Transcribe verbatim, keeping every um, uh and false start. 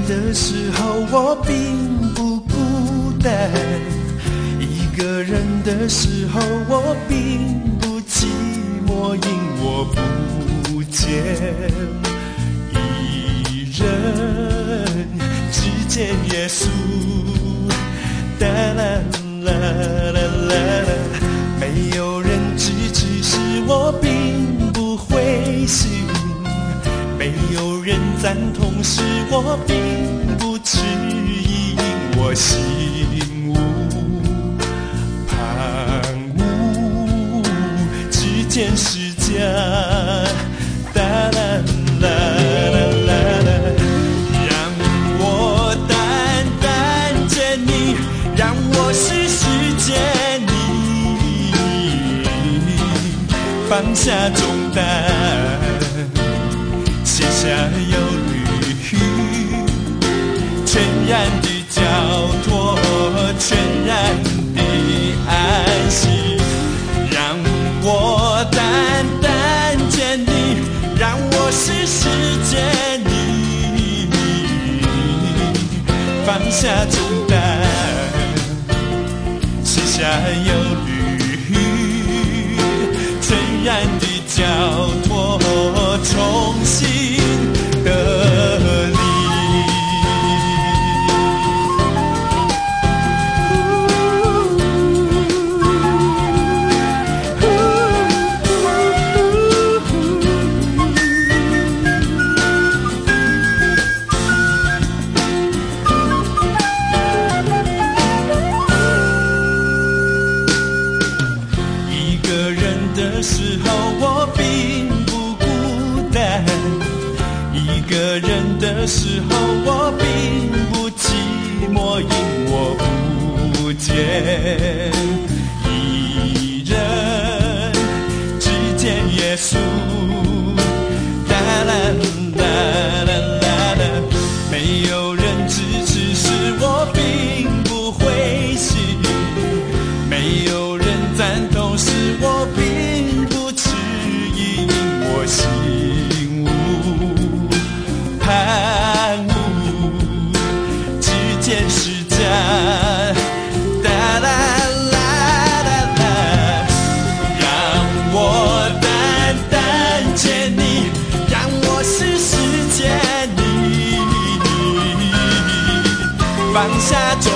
的时候我并不孤单，一个人的时候我并不寂寞，因我不见一人只见耶稣。哒啦啦啦啦啦，没有人支持时我并不灰心，没有人赞同时我并不迟疑，因我心无旁骛，只见释迦。哒啦啦啦啦啦，让我单单见你，让我时时见你，放下重担，卸下忧虑，全然的交托，全然的安息。让我单单见你，让我时时见你，放下重担，卸下忧虑，全然的交托，重新得力。一个人的时候我并不孤单，一个人的时候我并不寂寞，因我不见一人只见耶稣。哒啦啦啦啦啦，没有人支持时我并不灰心，没有人赞同时我并不迟疑，因我心无旁骛，只见释迦。哒啦啦啦啦，让我单单见你，让我时时见你，放下重